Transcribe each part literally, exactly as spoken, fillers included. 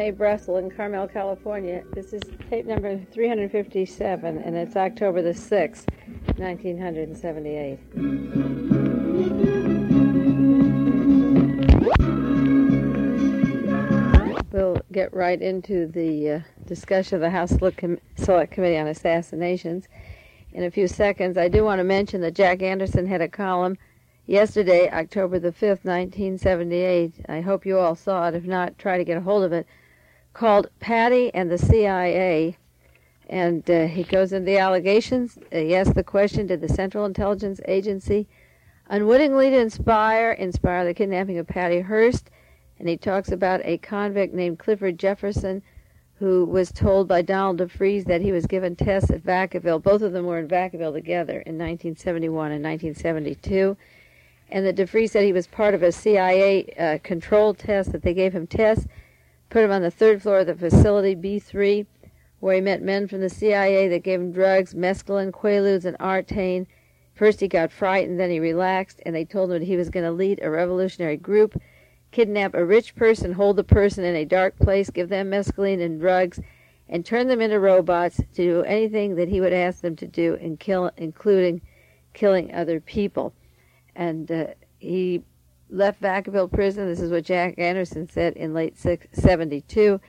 May Brussel in Carmel, California. This is tape number three hundred fifty-seven, and it's October the sixth, nineteen seventy-eight. We'll get right into the uh, discussion of the House Select, Com- Select Committee on Assassinations in a few seconds. I do want to mention that Jack Anderson had a column yesterday, October the fifth, nineteen seventy-eight. I hope you all saw it. If not, try to get a hold of it. Called Patty and the C I A. And uh, he goes into the allegations. Uh, he asks the question, did the Central Intelligence Agency unwittingly to inspire, inspire the kidnapping of Patty Hearst? And he talks about a convict named Clifford Jefferson who was told by Donald DeFreeze that he was given tests at Vacaville. Both of them were in Vacaville together in nineteen seventy-one and nineteen seventy-two. And that DeFreeze said he was part of a C I A uh, controlled test, that they gave him tests, put him on the third floor of the facility, B three, where he met men from the C I A that gave him drugs, mescaline, Quaaludes, and Artane. First he got frightened, then he relaxed, and they told him that he was going to lead a revolutionary group, kidnap a rich person, hold the person in a dark place, give them mescaline and drugs, and turn them into robots to do anything that he would ask them to do, and kill, including killing other people. And uh, he left Vacaville prison. This is what Jack Anderson said in late seventy-two.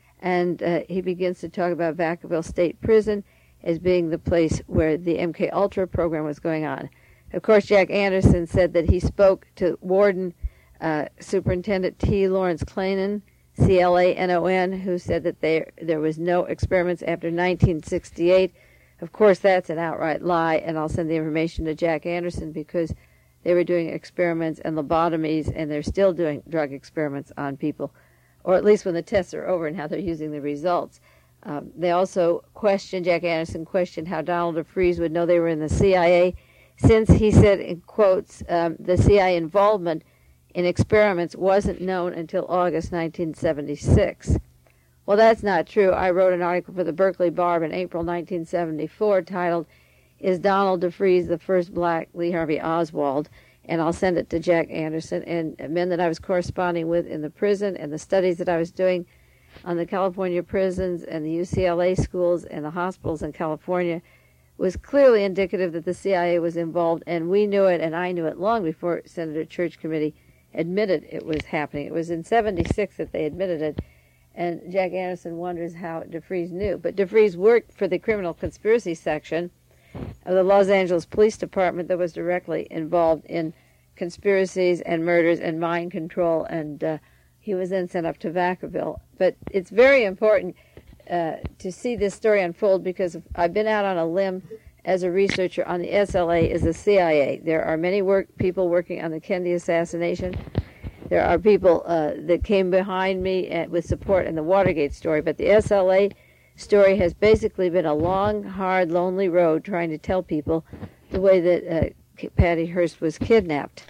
And uh, he begins to talk about Vacaville State Prison as being the place where the M K Ultra program was going on. Of course, Jack Anderson said that he spoke to Warden uh, Superintendent T. Lawrence Clanon, C L A N O N, who said that there, there was no experiments after nineteen sixty-eight. Of course, that's an outright lie, and I'll send the information to Jack Anderson because they were doing experiments and lobotomies, and they're still doing drug experiments on people, or at least when the tests are over and how they're using the results. Um, they also questioned, Jack Anderson questioned how Donald DeFreeze would know they were in the C I A, since he said, in quotes, um, the C I A involvement in experiments wasn't known until August nineteen seventy-six. Well, that's not true. I wrote an article for the Berkeley Barb in April nineteen seventy-four titled, Is Donald DeFreeze the First Black Lee Harvey Oswald? And I'll send it to Jack Anderson. And men that I was corresponding with in the prison and the studies that I was doing on the California prisons and the U C L A schools and the hospitals in California was clearly indicative that the C I A was involved, and we knew it, and I knew it long before Senator Church Committee admitted it was happening. It was in seventy-six that they admitted it, and Jack Anderson wonders how DeFreeze knew. But DeFreeze worked for the criminal conspiracy section of the Los Angeles Police Department that was directly involved in conspiracies and murders and mind control, and uh, he was then sent up to Vacaville. But it's very important uh, to see this story unfold because I've been out on a limb as a researcher on the S L A is the C I A. There are many work people working on the Kennedy assassination. There are people uh, that came behind me at, with support in the Watergate story, but the S L A story has basically been a long, hard, lonely road trying to tell people the way that uh, Patty Hearst was kidnapped.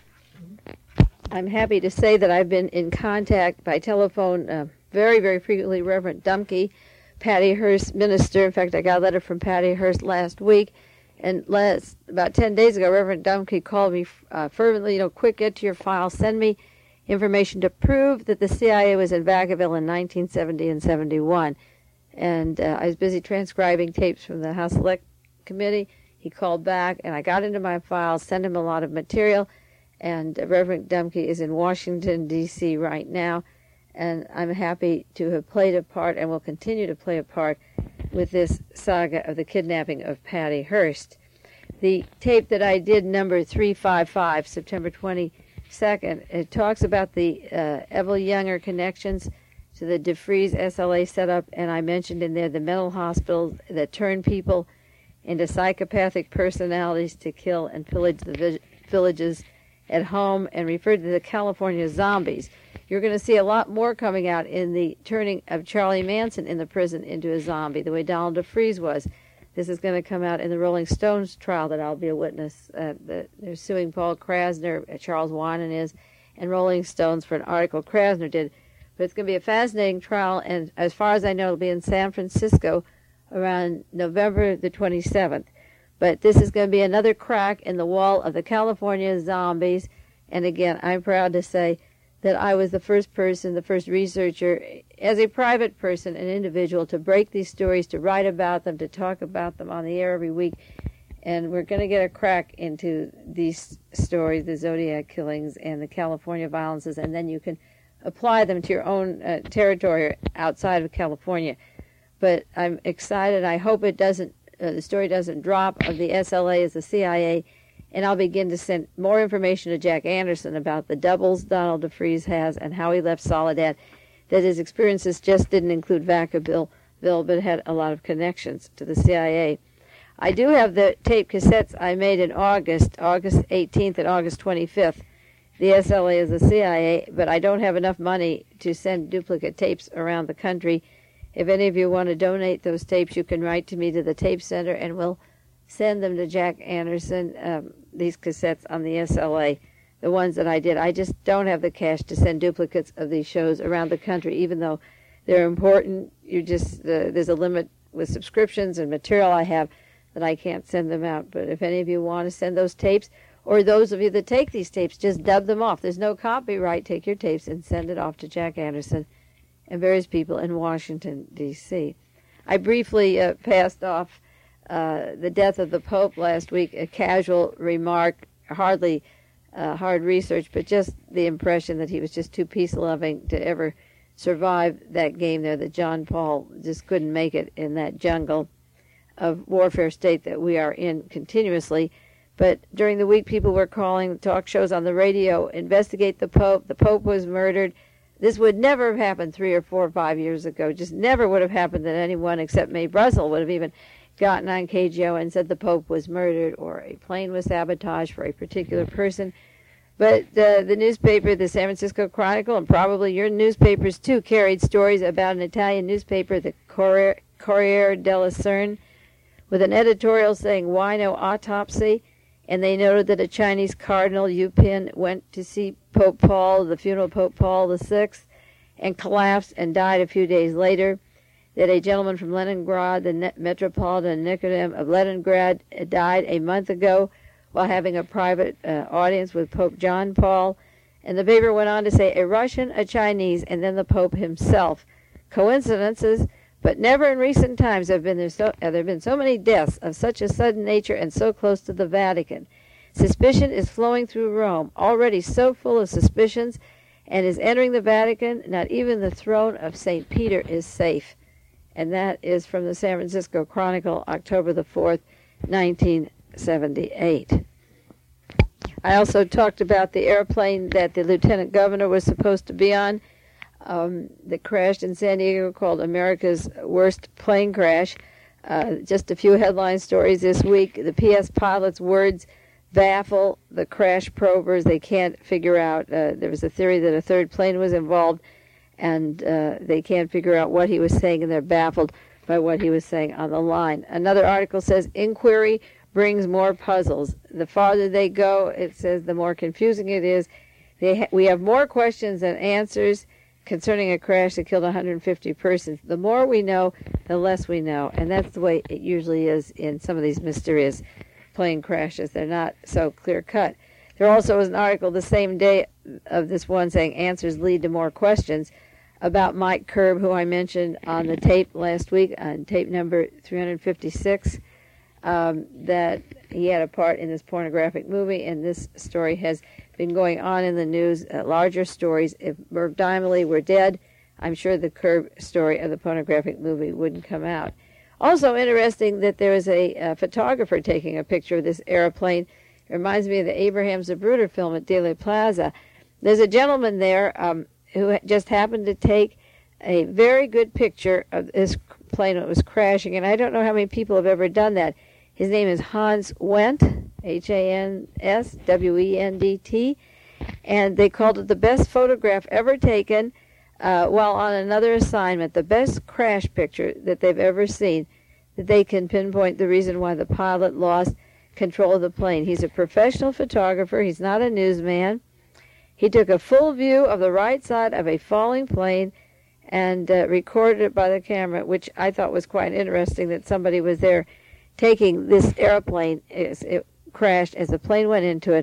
I'm happy to say that I've been in contact by telephone uh, very, very frequently, Reverend Dumke, Patty Hearst's minister. In fact, I got a letter from Patty Hearst last week, and last about ten days ago, Reverend Dumke called me uh, fervently, you know, quick, get to your file, send me information to prove that the C I A was in Vacaville in nineteen seventy and seventy-one. And uh, I was busy transcribing tapes from the House Select Committee. He called back, and I got into my files, sent him a lot of material, and uh, Reverend Dumke is in Washington, D C right now, and I'm happy to have played a part and will continue to play a part with this saga of the kidnapping of Patty Hearst. The tape that I did, number three fifty-five, September twenty-second, it talks about the uh, Evel Younger connections to the DeFreeze S L A setup, and I mentioned in there the mental hospitals that turn people into psychopathic personalities to kill and pillage the vi- villages at home, and referred to the California zombies. You're going to see a lot more coming out in the turning of Charlie Manson in the prison into a zombie, the way Donald DeFreeze was. This is going to come out in the Rolling Stones trial that I'll be a witness. Uh, the, they're suing Paul Krasner, uh, Charles Winan is, and Rolling Stones for an article Krasner did. But it's going to be a fascinating trial, and as far as I know, it'll be in San Francisco around November the twenty-seventh. But this is going to be another crack in the wall of the California zombies. And again, I'm proud to say that I was the first person, the first researcher, as a private person, an individual, to break these stories, to write about them, to talk about them on the air every week. And we're going to get a crack into these stories, the Zodiac killings and the California violences, and then you can apply them to your own uh, territory outside of California. But I'm excited. I hope it doesn't, uh, the story doesn't drop of the S L A as the C I A, and I'll begin to send more information to Jack Anderson about the doubles Donald DeFreeze has and how he left Soledad, that his experiences just didn't include Vacaville, but had a lot of connections to the C I A. I do have the tape cassettes I made in August, August eighteenth and August twenty-fifth. The S L A is the C I A, but I don't have enough money to send duplicate tapes around the country. If any of you want to donate those tapes, you can write to me to the Tape Center, and we'll send them to Jack Anderson, um, these cassettes on the S L A, the ones that I did. I just don't have the cash to send duplicates of these shows around the country, even though they're important. You just uh, there's a limit with subscriptions and material I have that I can't send them out. But if any of you want to send those tapes, or those of you that take these tapes, just dub them off. There's no copyright. Take your tapes and send it off to Jack Anderson and various people in Washington, D C I briefly uh, passed off uh, the death of the Pope last week, a casual remark, hardly uh, hard research, but just the impression that he was just too peace-loving to ever survive that game there, that John Paul just couldn't make it in that jungle of warfare state that we are in continuously. But during the week, people were calling talk shows on the radio, investigate the Pope. The Pope was murdered. This would never have happened three or four or five years ago. Just never would have happened that anyone except Mae Brussell would have even gotten on K G O and said the Pope was murdered or a plane was sabotaged for a particular person. But uh, the newspaper, the San Francisco Chronicle, and probably your newspapers too, carried stories about an Italian newspaper, the Corriere, Corriere della Sera, with an editorial saying, "Why no autopsy?" And they noted that a Chinese cardinal, Yu Pin, went to see Pope Paul, the funeral of Pope Paul the Sixth, and collapsed and died a few days later. That a gentleman from Leningrad, the Metropolitan Nicodem of Leningrad, died a month ago while having a private uh, audience with Pope John Paul. And the paper went on to say, a Russian, a Chinese, and then the Pope himself. Coincidences? But never in recent times have been there, so, uh, there have been so many deaths of such a sudden nature and so close to the Vatican. Suspicion is flowing through Rome, already so full of suspicions, and is entering the Vatican. Not even the throne of Saint Peter is safe. And that is from the San Francisco Chronicle, October the fourth, nineteen seventy-eight. I also talked about the airplane that the lieutenant governor was supposed to be on, Um, that crashed in San Diego, called America's Worst Plane Crash. Uh, just a few headline stories this week. The P S pilot's words baffle the crash probers. They can't figure out. Uh, there was a theory that a third plane was involved, and uh, they can't figure out what he was saying, and they're baffled by what he was saying on the line. Another article says, inquiry brings more puzzles. The farther they go, it says, the more confusing it is. They ha- we have more questions than answers concerning a crash that killed one hundred fifty persons. The more we know, the less we know. And that's the way it usually is in some of these mysterious plane crashes. They're not so clear-cut. There also was an article the same day of this one saying answers lead to more questions about Mike Curb, who I mentioned on the tape last week, on tape number three hundred fifty-six, um, that he had a part in this pornographic movie, and this story has been going on in the news, uh, larger stories. If Merv Dimely were dead, I'm sure the Curb story of the pornographic movie wouldn't come out. Also interesting that there was a, a photographer taking a picture of this airplane. It reminds me of the Abraham Zapruder film at Dealey Plaza. There's a gentleman there um, who just happened to take a very good picture of this plane that was crashing, and I don't know how many people have ever done that. His name is Hans Wendt, H A N S W E N D T, and they called it the best photograph ever taken uh, while on another assignment, the best crash picture that they've ever seen, that they can pinpoint the reason why the pilot lost control of the plane. He's a professional photographer. He's not a newsman. He took a full view of the right side of a falling plane and uh, recorded it by the camera, which I thought was quite interesting that somebody was there taking this airplane. It crashed as the plane went into it,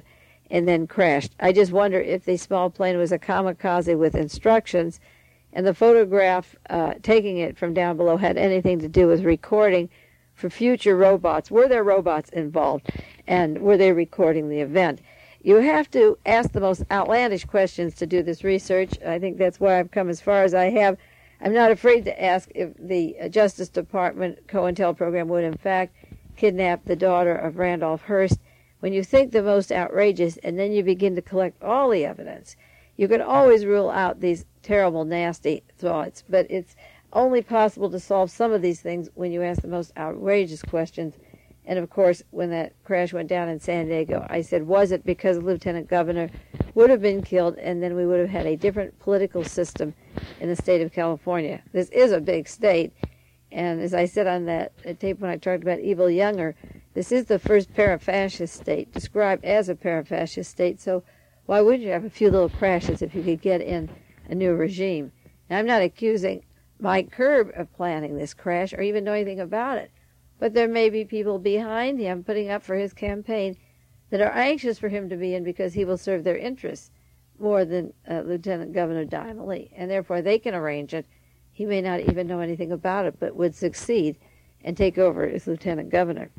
and then crashed. I just wonder if the small plane was a kamikaze with instructions, and the photograph uh, taking it from down below had anything to do with recording for future robots. Were there robots involved, and were they recording the event? You have to ask the most outlandish questions to do this research. I think that's why I've come as far as I have. I'm not afraid to ask if the Justice Department COINTEL program would in fact kidnap the daughter of Randolph Hearst. When you think the most outrageous and then you begin to collect all the evidence, you can always rule out these terrible, nasty thoughts. But it's only possible to solve some of these things when you ask the most outrageous questions. And, of course, when that crash went down in San Diego, I said, was it because the lieutenant governor would have been killed, and then we would have had a different political system in the state of California? This is a big state. And as I said on that tape when I talked about Evil Younger, this is the first para-fascist state, described as a para-fascist state. So why wouldn't you have a few little crashes if you could get in a new regime? Now, I'm not accusing Mike Kerb of planning this crash or even know anything about it. But there may be people behind him putting up for his campaign that are anxious for him to be in because he will serve their interests more than uh, Lieutenant Governor Diana Lee. And therefore they can arrange it. He may not even know anything about it, but would succeed and take over as Lieutenant Governor.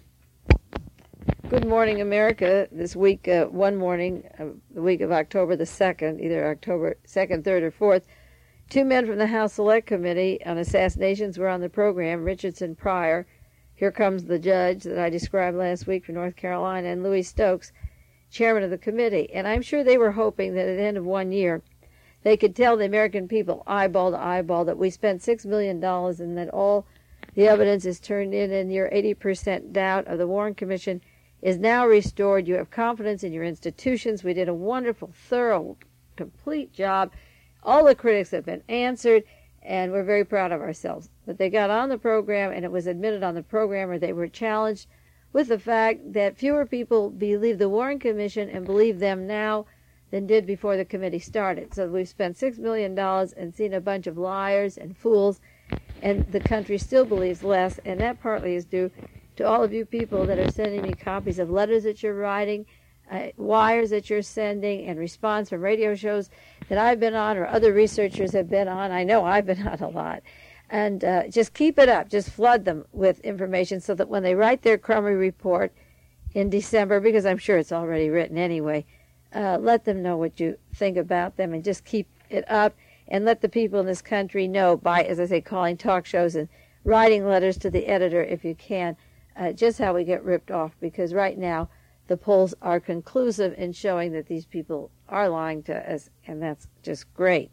Good Morning America. This week, uh, one morning, uh, the week of October the second, either October second, third, or fourth, two men from the House Select Committee on Assassinations were on the program, Richardson Pryor, Here Comes the Judge that I described last week from North Carolina, and Louis Stokes, chairman of the committee. And I'm sure they were hoping that at the end of one year they could tell the American people, eyeball to eyeball, that we spent six million dollars and that all the evidence is turned in, and your eighty percent doubt of the Warren Commission is now restored. You have confidence in your institutions. We did a wonderful, thorough, complete job. All the critics have been answered, and we're very proud of ourselves. But they got on the program, and it was admitted on the program, or they were challenged with the fact that fewer people believe the Warren Commission and believe them now than did before the committee started. So we've spent six million dollars and seen a bunch of liars and fools, and the country still believes less, and that partly is due to all of you people that are sending me copies of letters that you're writing, uh, wires that you're sending, and response from radio shows that I've been on or other researchers have been on. I know I've been on a lot. And uh, just keep it up. Just flood them with information so that when they write their crummy report in December, because I'm sure it's already written anyway, uh, let them know what you think about them, and just keep it up, and let the people in this country know by, as I say, calling talk shows and writing letters to the editor if you can, uh, just how we get ripped off. Because right now the polls are conclusive in showing that these people are lying to us, and that's just great.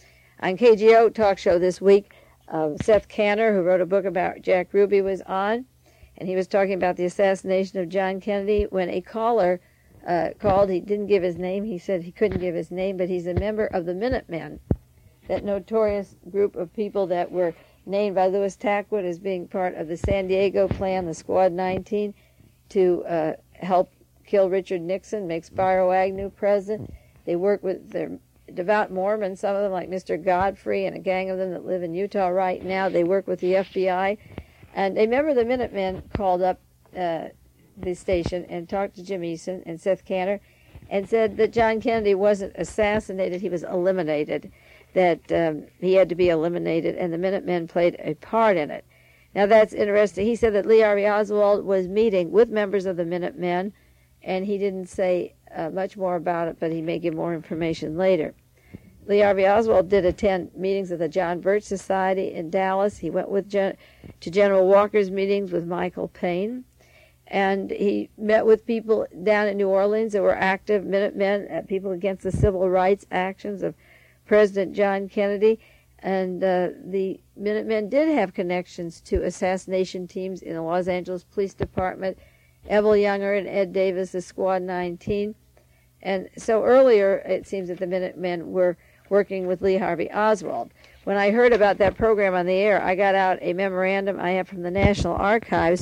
On K G O Talk Show this week, uh, Seth Kanner, who wrote a book about Jack Ruby, was on, and he was talking about the assassination of John Kennedy when a caller uh, called. He didn't give his name. He said he couldn't give his name, but he's a member of the Minutemen, that notorious group of people that were named by Louis Tackwood as being part of the San Diego plan, the Squad nineteen, to uh, help kill Richard Nixon, make Spiro Agnew president. They work with their devout Mormons, some of them like Mister Godfrey and a gang of them that live in Utah right now. They work with the F B I. And a member of the Minutemen called up uh, the station and talked to Jim Eason and Seth Kanner and said that John Kennedy wasn't assassinated, he was eliminated, that um, he had to be eliminated, and the Minutemen played a part in it. Now that's interesting. He said that Lee Harvey Oswald was meeting with members of the Minutemen, and he didn't say uh, much more about it, but he may give more information later. Lee Harvey Oswald did attend meetings of the John Birch Society in Dallas. He went with Gen- to General Walker's meetings with Michael Payne, and he met with people down in New Orleans that were active Minutemen, uh, people against the civil rights actions of President John Kennedy. And uh, the Minutemen did have connections to assassination teams in the Los Angeles Police Department, Evil Younger and Ed Davis, the Squad nineteen. And so earlier, it seems that the Minutemen were working with Lee Harvey Oswald. When I heard about that program on the air, I got out a memorandum I have from the National Archives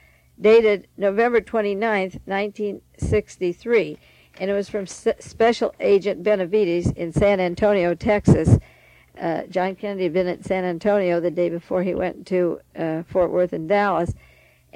dated November twenty-ninth, nineteen sixty-three, and it was from S- Special Agent Benavides in San Antonio, Texas. Uh, John Kennedy had been at San Antonio the day before he went to uh, Fort Worth and Dallas,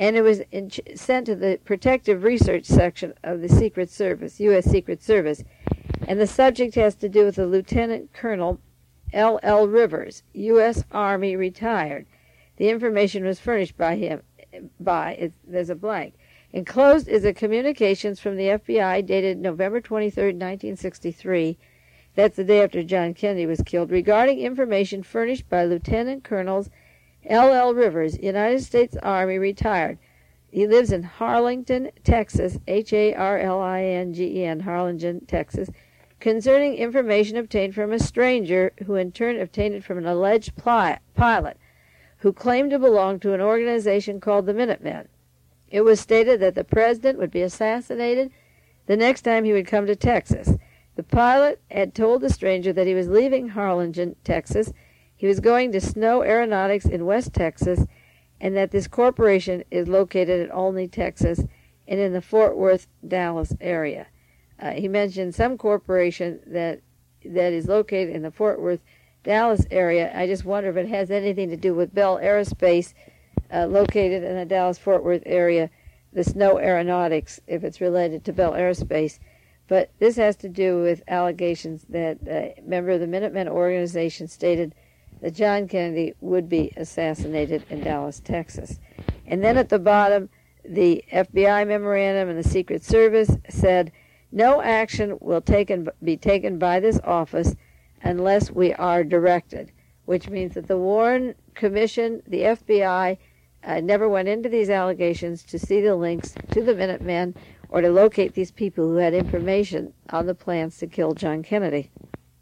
and it was in, sent to the Protective Research Section of the Secret Service, U S Secret Service. And the subject has to do with the Lieutenant Colonel L L Rivers, U S Army retired. The information was furnished by him. By it, there's a blank. Enclosed is a communications from the F B I dated November twenty-third, nineteen sixty-three. That's the day after John Kennedy was killed, regarding information furnished by Lieutenant Colonels L L Rivers, United States Army, retired. He lives in Harlingen, Texas, H A R L I N G E N, Harlingen, Texas, concerning information obtained from a stranger who in turn obtained it from an alleged pli- pilot who claimed to belong to an organization called the Minutemen. It was stated that the president would be assassinated the next time he would come to Texas. The pilot had told the stranger that he was leaving Harlingen, Texas. He was going to Snow Aeronautics in West Texas, and that this corporation is located at Olney, Texas, and in the Fort Worth, Dallas area. Uh, he mentioned some corporation that that is located in the Fort Worth, Dallas area. I just wonder if it has anything to do with Bell Aerospace, uh, located in the Dallas-Fort Worth area, the Snow Aeronautics, if it's related to Bell Aerospace. But this has to do with allegations that a member of the Minutemen organization stated that John Kennedy would be assassinated in Dallas, Texas. And then at the bottom, the F B I memorandum and the Secret Service said, no action will taken, be taken by this office unless we are directed, which means that the Warren Commission, the F B I, uh, never went into these allegations to see the links to the Minutemen or to locate these people who had information on the plans to kill John Kennedy.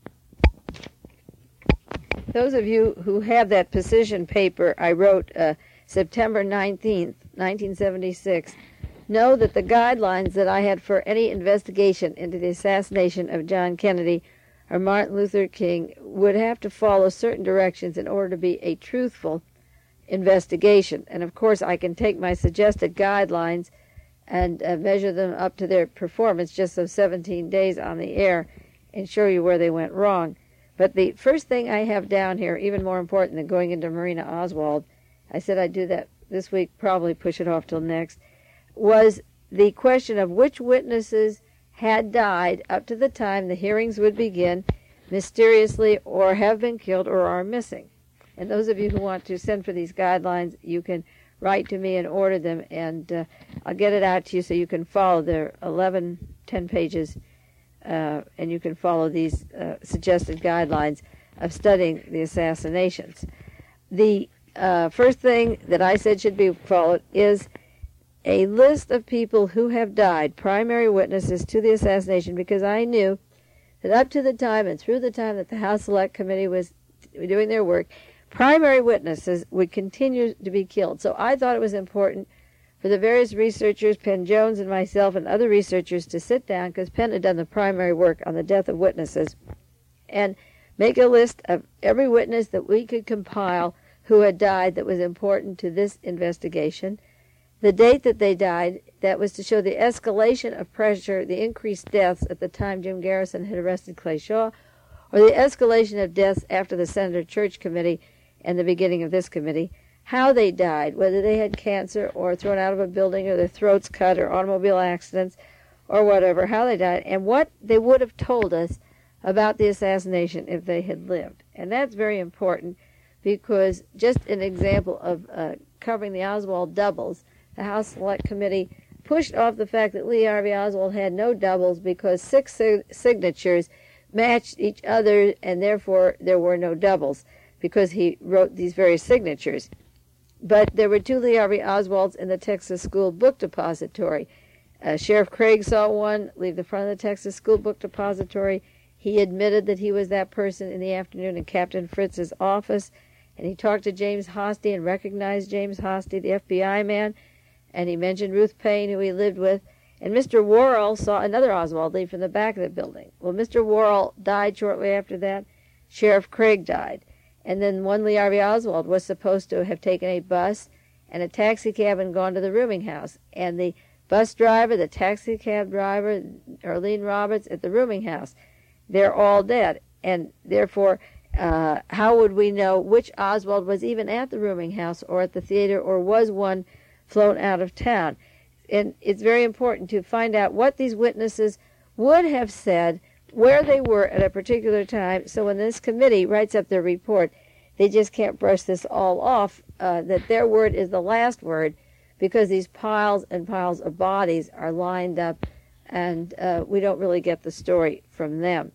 Those of you who have that position paper I wrote uh, September nineteenth, nineteen seventy-six, know that the guidelines that I had for any investigation into the assassination of John Kennedy or Martin Luther King would have to follow certain directions in order to be a truthful investigation. And of course, I can take my suggested guidelines and uh, measure them up to their performance, just those seventeen days on the air, and show you where they went wrong. But the first thing I have down here, even more important than going into Marina Oswald, I said I'd do that this week, probably push it off till next, was the question of which witnesses had died up to the time the hearings would begin mysteriously or have been killed or are missing. And those of you who want to send for these guidelines, you can write to me and order them, and uh, I'll get it out to you so you can follow. They're eleven, ten pages, uh, and you can follow these uh, suggested guidelines of studying the assassinations. The uh, first thing that I said should be followed is a list of people who have died, primary witnesses to the assassination, because I knew that up to the time and through the time that the House Select Committee was doing their work, primary witnesses would continue to be killed. So I thought it was important for the various researchers, Penn Jones and myself and other researchers, to sit down, because Penn had done the primary work on the death of witnesses, and make a list of every witness that we could compile who had died that was important to this investigation, the date that they died, that was to show the escalation of pressure, the increased deaths at the time Jim Garrison had arrested Clay Shaw, or the escalation of deaths after the Senator Church Committee and the beginning of this committee, how they died, whether they had cancer or thrown out of a building or their throats cut or automobile accidents or whatever, how they died, and what they would have told us about the assassination if they had lived. And that's very important, because just an example of uh, covering the Oswald doubles, the House Select Committee pushed off the fact that Lee Harvey Oswald had no doubles because six sig- signatures matched each other, and therefore there were no doubles, because he wrote these various signatures. But there were two Lee Harvey Oswalds in the Texas School Book Depository. Uh, Sheriff Craig saw one leave the front of the Texas School Book Depository. He admitted that he was that person in the afternoon in Captain Fritz's office, and he talked to James Hosty and recognized James Hosty, the F B I man, and he mentioned Ruth Payne, who he lived with. And Mister Worrell saw another Oswald leave from the back of the building. Well, Mister Worrell died shortly after that. Sheriff Craig died. And then one Lee Harvey Oswald was supposed to have taken a bus and a taxi cab and gone to the rooming house. And the bus driver, the taxi cab driver, Arlene Roberts at the rooming house, they're all dead. And therefore, uh, how would we know which Oswald was even at the rooming house or at the theater, or was one flown out of town. And it's very important to find out what these witnesses would have said, where they were at a particular time, so when this committee writes up their report, they just can't brush this all off, uh, that their word is the last word, because these piles and piles of bodies are lined up, and uh, we don't really get the story from them.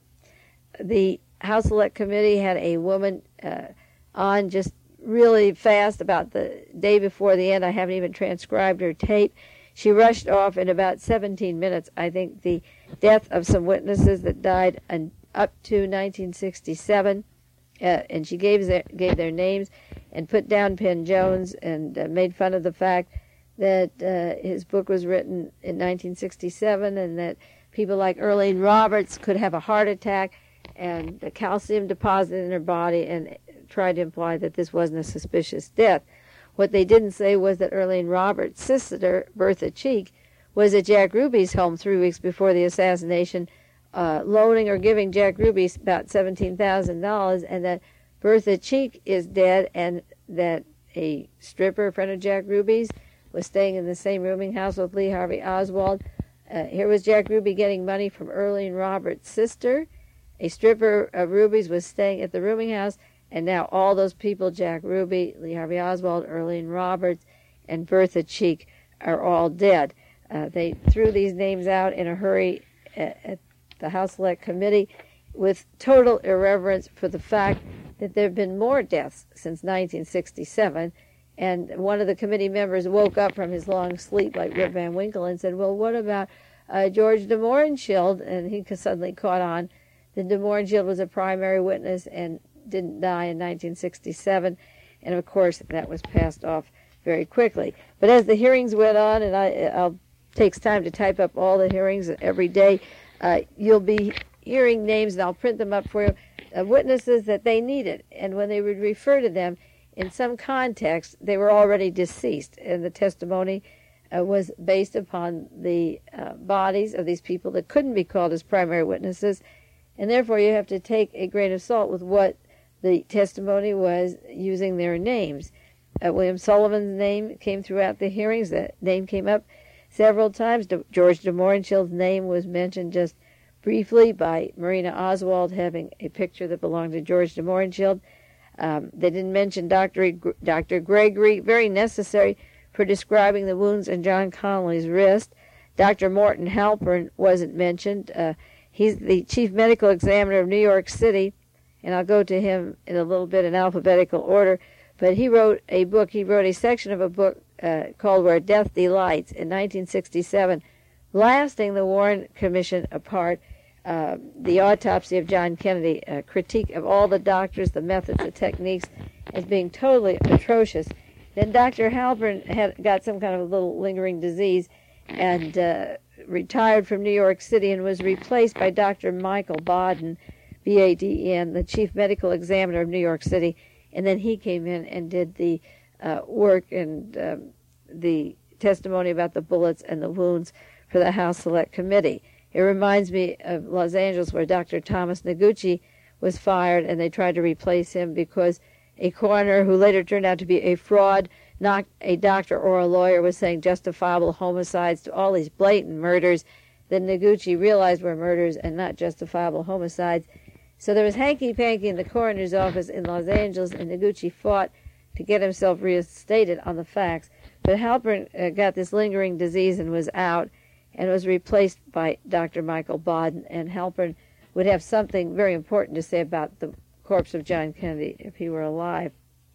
The House Select Committee had a woman uh, on just really fast about the day before the end. I haven't even transcribed her tape. She rushed off in about seventeen minutes, I think, the death of some witnesses that died and up to nineteen sixty-seven, uh, and she gave their, gave their names and put down Penn Jones and uh, made fun of the fact that uh, his book was written in nineteen sixty-seven and that people like Earlene Roberts could have a heart attack and a calcium deposit in her body, and tried to imply that this wasn't a suspicious death. What they didn't say was that Earlene Roberts' sister, Bertha Cheek, was at Jack Ruby's home three weeks before the assassination, uh, loaning or giving Jack Ruby about seventeen thousand dollars, and that Bertha Cheek is dead, and that a stripper, a friend of Jack Ruby's, was staying in the same rooming house with Lee Harvey Oswald. Uh, here was Jack Ruby getting money from Earlene Roberts' sister. A stripper of Ruby's was staying at the rooming house, and now all those people, Jack Ruby, Lee Harvey Oswald, Earlene Roberts, and Bertha Cheek, are all dead. Uh, they threw these names out in a hurry at, at the House Select Committee with total irreverence for the fact that there have been more deaths since nineteen sixty-seven. And one of the committee members woke up from his long sleep like Rip Van Winkle and said, well, what about uh, George de Mohrenschildt? And he suddenly caught on that de Mohrenschildt was a primary witness and didn't die in nineteen sixty-seven, and of course that was passed off very quickly. But as the hearings went on, and I, I'll takes time to type up all the hearings every day, uh, you'll be hearing names, and I'll print them up for you, of witnesses that they needed, and when they would refer to them, in some context, they were already deceased, and the testimony uh, was based upon the uh, bodies of these people that couldn't be called as primary witnesses, and therefore you have to take a grain of salt with what the testimony was using their names. Uh, William Sullivan's name came throughout the hearings. That name came up several times. De- George de Mohrenschildt's name was mentioned just briefly by Marina Oswald having a picture that belonged to George de Mohrenschildt. Um, they didn't mention Doctor Doctor Gregory, very necessary for describing the wounds in John Connolly's wrist. Doctor Morton Halpern wasn't mentioned. Uh, he's the chief medical examiner of New York City, and I'll go to him in a little bit in alphabetical order. But he wrote a book, he wrote a section of a book uh, called Where Death Delights in nineteen sixty-seven, blasting the Warren Commission apart. Uh, the autopsy of John Kennedy, a critique of all the doctors, the methods, the techniques, as being totally atrocious. Then Doctor Halpern had got some kind of a little lingering disease and uh, retired from New York City and was replaced by Doctor Michael Baden, B A D E N, the chief medical examiner of New York City. And then he came in and did the uh, work and um, the testimony about the bullets and the wounds for the House Select Committee. It reminds me of Los Angeles, where Doctor Thomas Noguchi was fired, and they tried to replace him because a coroner, who later turned out to be a fraud, not a doctor or a lawyer, was saying justifiable homicides to all these blatant murders that Noguchi realized were murders and not justifiable homicides. So there was hanky-panky in the coroner's office in Los Angeles, and Noguchi fought to get himself reinstated on the facts. But Halpern uh, got this lingering disease and was out, and was replaced by Doctor Michael Baden, and Halpern would have something very important to say about the corpse of John Kennedy if he were alive.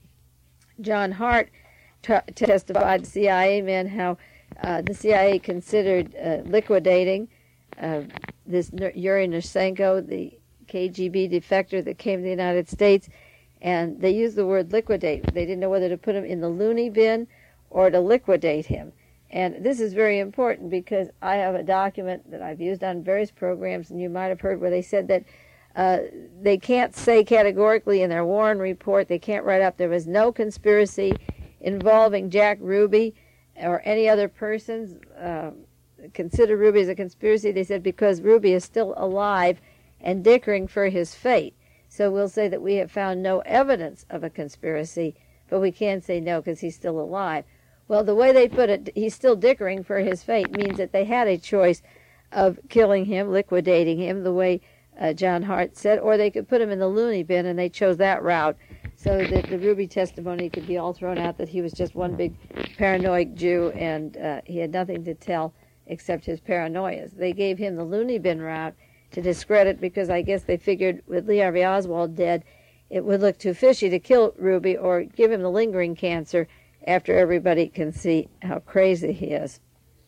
John Hart t- testified, the C I A man, how uh, the C I A considered uh, liquidating uh, this Yuri Nersenko, the K G B defector that came to the United States, and they used the word liquidate. They didn't know whether to put him in the loony bin or to liquidate him. And this is very important because I have a document that I've used on various programs, and you might have heard where they said that uh, they can't say categorically in their Warren report, they can't write up there was no conspiracy involving Jack Ruby or any other persons. Uh, consider Ruby as a conspiracy, they said, because Ruby is still alive and dickering for his fate. So we'll say that we have found no evidence of a conspiracy, but we can say no because he's still alive. Well, the way they put it, he's still dickering for his fate, means that they had a choice of killing him, liquidating him, the way uh, John Hart said, or they could put him in the loony bin, and they chose that route so that the Ruby testimony could be all thrown out that he was just one big paranoid Jew and uh, he had nothing to tell except his paranoias. They gave him the loony bin route to discredit because I guess they figured with Lee Harvey Oswald dead, it would look too fishy to kill Ruby or give him the lingering cancer after everybody can see how crazy he is.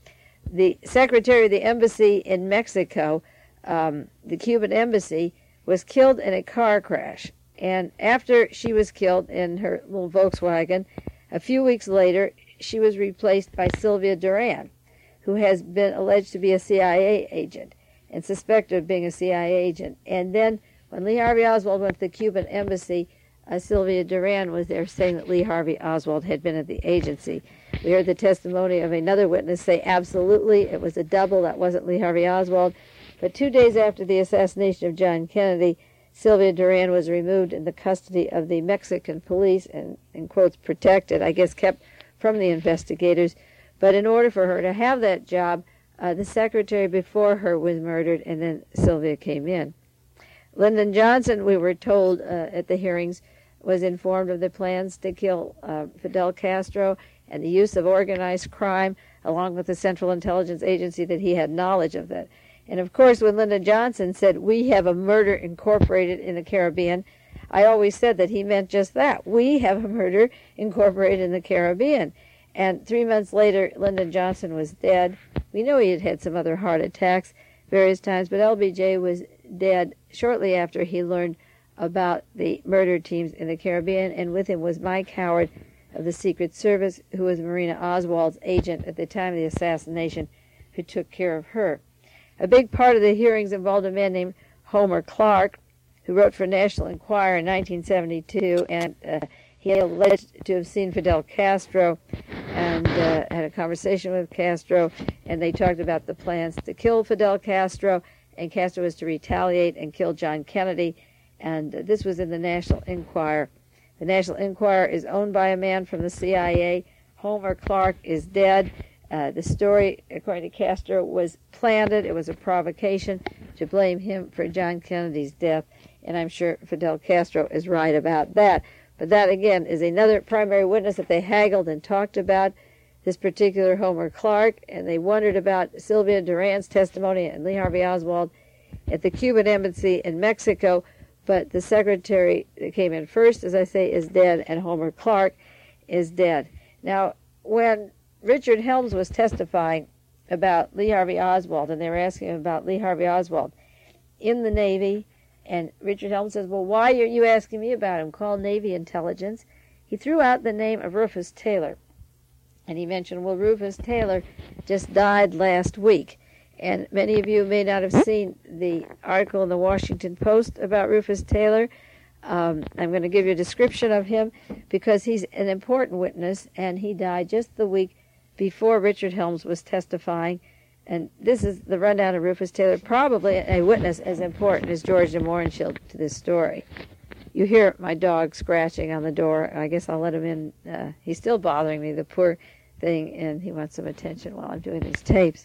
The secretary of the embassy in Mexico, um, the Cuban embassy, was killed in a car crash. And after she was killed in her little Volkswagen, a few weeks later, she was replaced by Sylvia Duran, who has been alleged to be a C I A agent and suspected of being a C I A agent. And then when Lee Harvey Oswald went to the Cuban embassy, uh, Sylvia Duran was there saying that Lee Harvey Oswald had been at the agency. We heard the testimony of another witness say absolutely it was a double, that wasn't Lee Harvey Oswald. But two days after the assassination of John Kennedy, Sylvia Duran was removed in the custody of the Mexican police and, in quotes, protected, I guess kept from the investigators. But in order for her to have that job, uh, the secretary before her was murdered, and then Sylvia came in. Lyndon Johnson, we were told uh, at the hearings, was informed of the plans to kill uh, Fidel Castro and the use of organized crime, along with the Central Intelligence Agency, that he had knowledge of that. And of course, when Lyndon Johnson said, we have a murder incorporated in the Caribbean, I always said that he meant just that. We have a murder incorporated in the Caribbean. And three months later, Lyndon Johnson was dead. We know he had had some other heart attacks various times, but L B J was dead shortly after he learned about the murder teams in the Caribbean, and with him was Mike Howard of the Secret Service, who was Marina Oswald's agent at the time of the assassination, who took care of her. A big part of the hearings involved a man named Homer Clark, who wrote for National Enquirer in nineteen seventy-two, and uh, he alleged to have seen Fidel Castro and uh, had a conversation with Castro, and they talked about the plans to kill Fidel Castro, and Castro was to retaliate and kill John Kennedy, and uh, this was in the National Enquirer. The National Enquirer is owned by a man from the C I A. Homer Clark is dead. Uh, the story, according to Castro, was planted. It was a provocation to blame him for John Kennedy's death, and I'm sure Fidel Castro is right about that. But that, again, is another primary witness that they haggled and talked about, this particular Homer Clark, and they wondered about Sylvia Duran's testimony and Lee Harvey Oswald at the Cuban embassy in Mexico, but the secretary that came in first, as I say, is dead, and Homer Clark is dead. Now, when Richard Helms was testifying about Lee Harvey Oswald, and they were asking him about Lee Harvey Oswald in the Navy, and Richard Helms says, well, why are you asking me about him? Call Navy intelligence. He threw out the name of Rufus Taylor, and he mentioned, well, Rufus Taylor just died last week. And many of you may not have seen the article in the Washington Post about Rufus Taylor. Um, I'm going to give you a description of him because he's an important witness, and he died just the week before Richard Helms was testifying. And this is the rundown of Rufus Taylor, probably a witness as important as George de Mohrenschildt to this story. You hear my dog scratching on the door. I guess I'll let him in. Uh, he's still bothering me, the poor thing, and he wants some attention while I'm doing these tapes.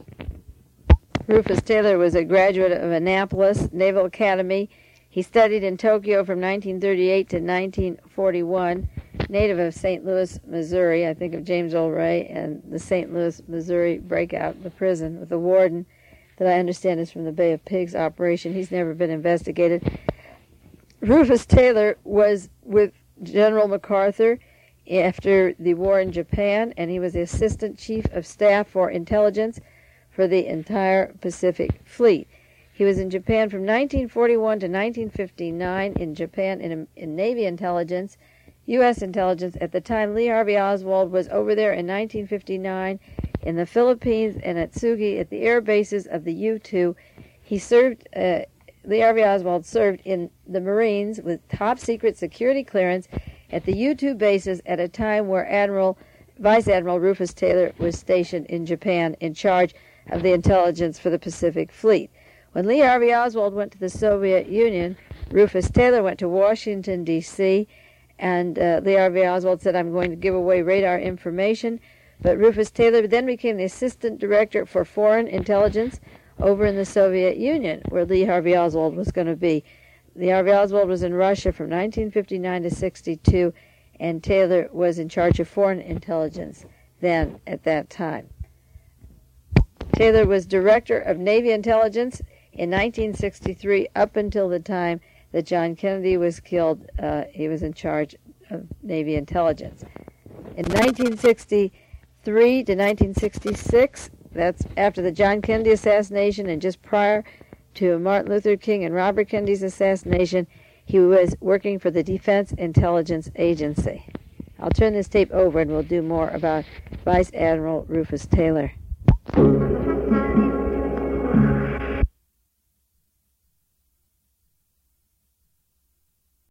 Rufus Taylor was a graduate of Annapolis Naval Academy. He studied in Tokyo from nineteen thirty-eight to nineteen forty-one, native of Saint Louis, Missouri. I think of James Earl Ray and the Saint Louis, Missouri breakout, the prison with the warden that I understand is from the Bay of Pigs operation. He's never been investigated. Rufus Taylor was with General MacArthur after the war in Japan, and he was the Assistant Chief of Staff for Intelligence for the entire Pacific Fleet. He was in Japan from nineteen forty-one to nineteen fifty-nine, in Japan in, in Navy intelligence, U S intelligence. At the time, Lee Harvey Oswald was over there in nineteen fifty-nine in the Philippines and at Sugi at the air bases of the U two. He served, uh, Lee Harvey Oswald served in the Marines with top secret security clearance at the U two bases at a time where Admiral, Vice Admiral Rufus Taylor was stationed in Japan in charge of the intelligence for the Pacific Fleet. When Lee Harvey Oswald went to the Soviet Union, Rufus Taylor went to Washington, D C, And uh, Lee Harvey Oswald said, I'm going to give away radar information. But Rufus Taylor then became the assistant director for foreign intelligence over in the Soviet Union, where Lee Harvey Oswald was going to be. Lee Harvey Oswald was in Russia from nineteen fifty-nine to sixty-two, and Taylor was in charge of foreign intelligence then at that time. Taylor was director of Navy intelligence in nineteen sixty-three up until the time that John Kennedy was killed. Uh, he was in charge of Navy intelligence. In nineteen sixty-three to nineteen sixty-six, that's after the John Kennedy assassination and just prior to Martin Luther King and Robert Kennedy's assassination, he was working for the Defense Intelligence Agency. I'll turn this tape over and we'll do more about Vice Admiral Rufus Taylor.